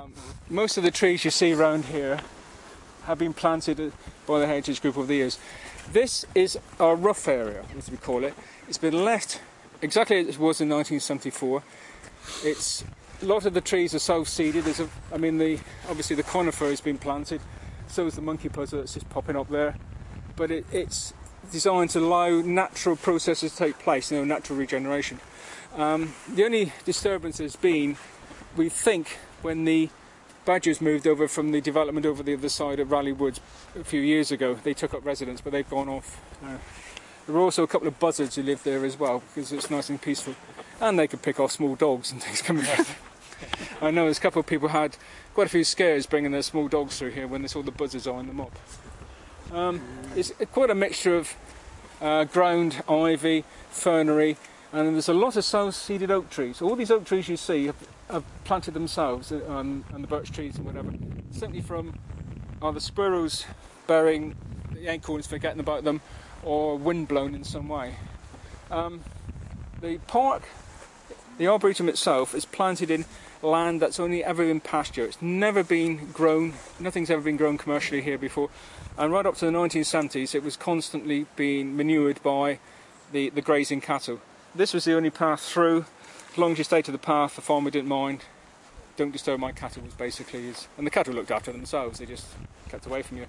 Most of the trees you see around here have been planted by the Heritage Group over the years. This is our rough area, as we call it. It's been left exactly as it was in 1974. A lot of the trees are self-seeded. Obviously the conifer has been planted, so is the monkey puzzle that's just popping up there. But it's designed to allow natural processes to take place, natural regeneration. The only disturbance has been, we think, when the badgers moved over from the development over the other side of Raleigh Woods a few years ago. They took up residence, but they've gone off. There were also a couple of buzzards who lived there as well, because it's nice and peaceful. And they could pick off small dogs and things coming through. I know there's a couple of people had quite a few scares bringing their small dogs through here when they saw the buzzards eyeing them up. It's quite a mixture of ground, ivy, fernery, and there's a lot of self-seeded oak trees. All these oak trees you see have planted themselves, and the birch trees and whatever, simply from either squirrels burying the acorns, forgetting about them, or wind blown in some way. The park, the Arboretum itself, is planted in land that's only ever been pasture. It's never been grown, nothing's ever been grown commercially here before, and right up to the 1970s it was constantly being manured by the grazing cattle. This was the only path through. As long as you stay to the path, the farmer didn't mind. Don't disturb my cattle was basically his, and the cattle looked after themselves, they just kept away from you.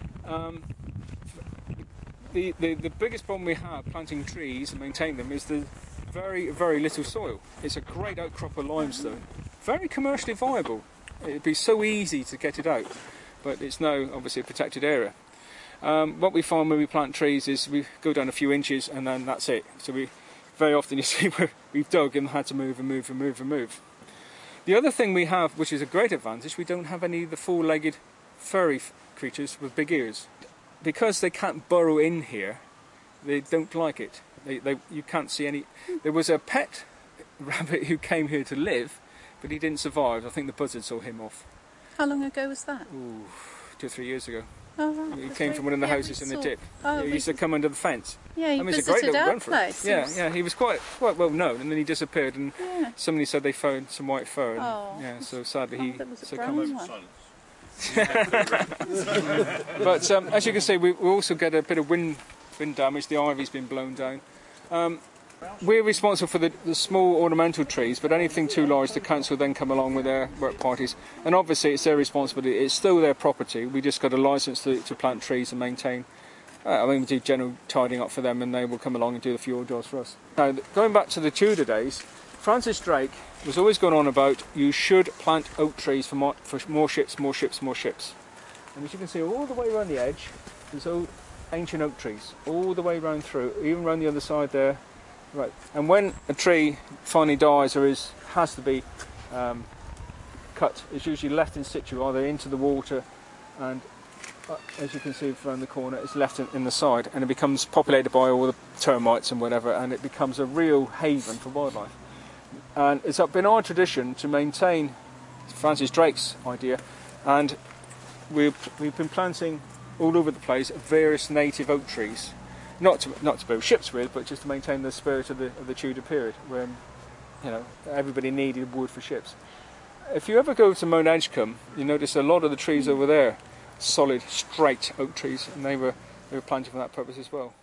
The biggest problem we have planting trees and maintaining them is the very, very little soil. It's a great outcrop of limestone, very commercially viable. It'd be so easy to get it out, but it's now obviously a protected area. What we find when we plant trees is we go down a few inches and then that's it. So very often you see where we've dug and had to move and move and move and move. The other thing we have, which is a great advantage, we don't have any of the four-legged furry creatures with big ears. Because they can't burrow in here, they don't like it. You can't see any. There was a pet rabbit who came here to live, but he didn't survive. I think the buzzard saw him off. How long ago was that? Ooh, 2 or 3 years ago. Oh, right. He came from one of the houses in the dip. Oh, he used to come under the fence. Yeah, he it's a visited great little our run for place. Yeah, he was quite well known, and then he disappeared, and somebody said they found some white fur. And, so sadly he succumbed. But as you can see, we also get a bit of wind damage. The ivy's been blown down. We're responsible for the small ornamental trees, but anything too large, the council then come along with their work parties. And obviously it's their responsibility. It's still their property. We just got a licence to plant trees and maintain. We do general tidying up for them, and they will come along and do the few jobs for us. Now, going back to the Tudor days, Francis Drake was always going on about you should plant oak trees for more ships, more ships, more ships. And as you can see, all the way around the edge, there's old ancient oak trees, all the way round through, even around the other side there. Right. And when a tree finally dies or has to be cut, it's usually left in situ, either into the water, and as you can see around the corner, it's left in the side, and it becomes populated by all the termites and whatever, and it becomes a real haven for wildlife. And it's been our tradition to maintain Francis Drake's idea, and we've been planting all over the place various native oak trees, not to build ships with, but just to maintain the spirit of the Tudor period, when everybody needed wood for ships. If you ever go to Mount Edgecombe, you notice a lot of the trees over there, solid, straight oak trees, and they were planted for that purpose as well.